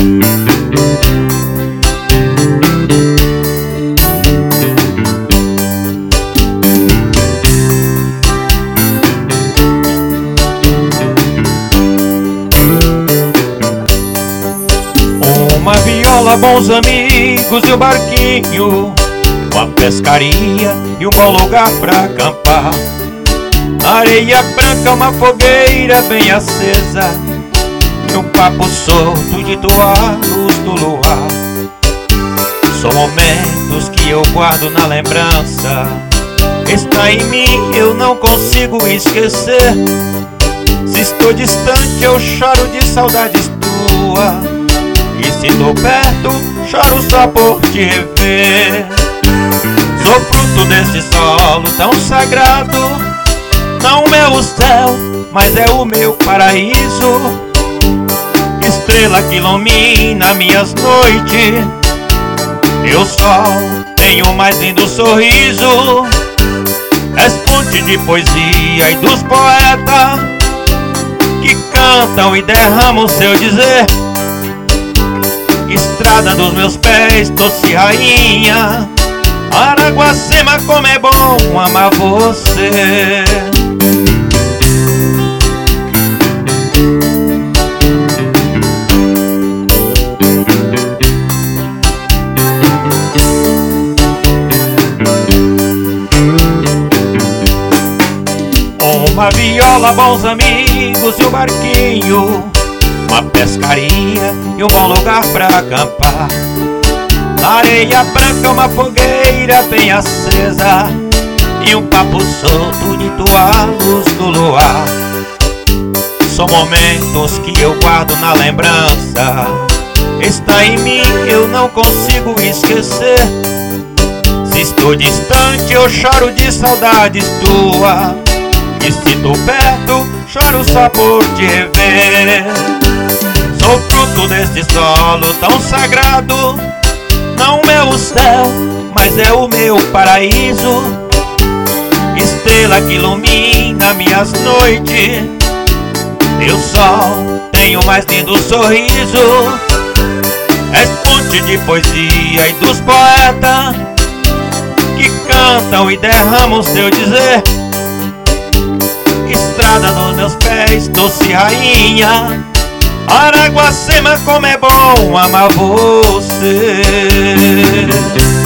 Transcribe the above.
Uma viola, bons amigos e um barquinho, uma pescaria e um bom lugar pra acampar. Areia branca, uma fogueira bem acesa e um papo solto de luz do luar. São momentos que eu guardo na lembrança, está em mim, eu não consigo esquecer. Se estou distante eu choro de saudades tua, e se tô perto, choro só por te rever. Sou fruto desse solo tão sagrado, não meu céu, mas é o meu paraíso. Estrela que ilumina minhas noites, teu sol tem o mais lindo sorriso. És fonte de poesia e dos poetas que cantam e derramam seu dizer. Estrada dos meus pés, doce rainha, Araguacema, como é bom amar você. Uma viola, bons amigos e um barquinho, uma pescaria e um bom lugar pra acampar. Na areia branca, uma fogueira bem acesa e um papo solto de tua luz do luar. São momentos que eu guardo na lembrança, está em mim, eu não consigo esquecer. Se estou distante eu choro de saudades tua, e se tô perto, choro só por te rever. Sou fruto desse solo tão sagrado, não meu céu, mas é o meu paraíso. Estrela que ilumina minhas noites, teu sol tem o mais lindo sorriso. És fonte de poesia e dos poetas que cantam e derramam seu dizer. Estrada nos meus pés, doce rainha, Araguacema, como é bom amar você.